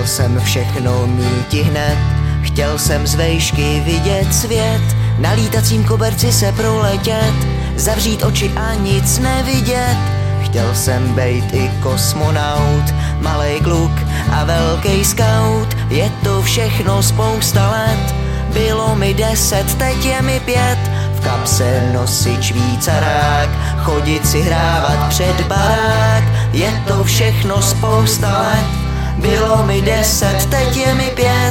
Chtěl jsem všechno míti hned, chtěl jsem z vejšky vidět svět, na lítacím koberci se proletět, zavřít oči a nic nevidět. Chtěl jsem bejt i kosmonaut, malej kluk a velký scout. Je to všechno spousta let, bylo mi 10, teď je mi 5. V kapse nosit švýcarák, chodit si hrávat před barák. Je to všechno spousta let, bylo mi 10, teď je mi 5.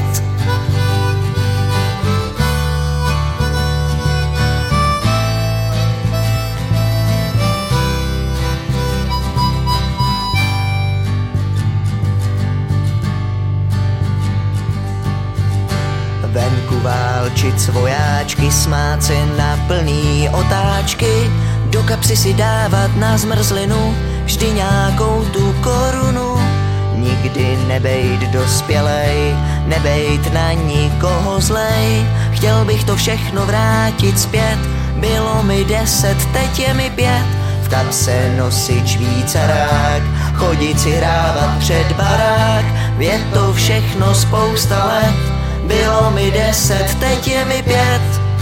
Venku válčit vojáčky, smát se na plný otáčky, do kapsy si dávat na zmrzlinu vždy nějakou tu korunu. Nikdy nebejt dospělej, nebejt na nikoho zlej. Chtěl bych to všechno vrátit zpět, bylo mi 10, teď je mi 5. V kapse nosit švýcarák, chodit si hrávat před barák. Je to všechno spousta let, bylo mi 10, teď je mi 5.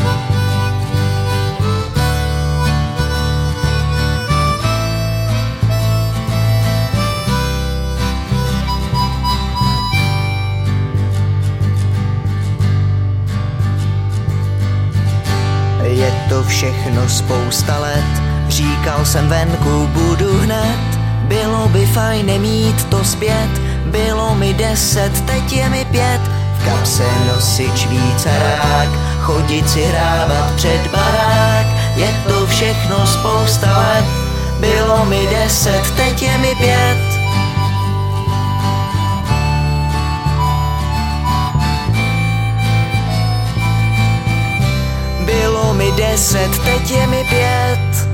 Je to všechno spousta let, říkal jsem venku budu hned. Bylo by fajn nemít to zpět, bylo mi 10, teď je mi 5. V kapse nosit švýcarák, chodit si hrávat před barák. Je to všechno spousta let, bylo mi 10, teď je mi 5. Bylo mi 10, teď je mi 5.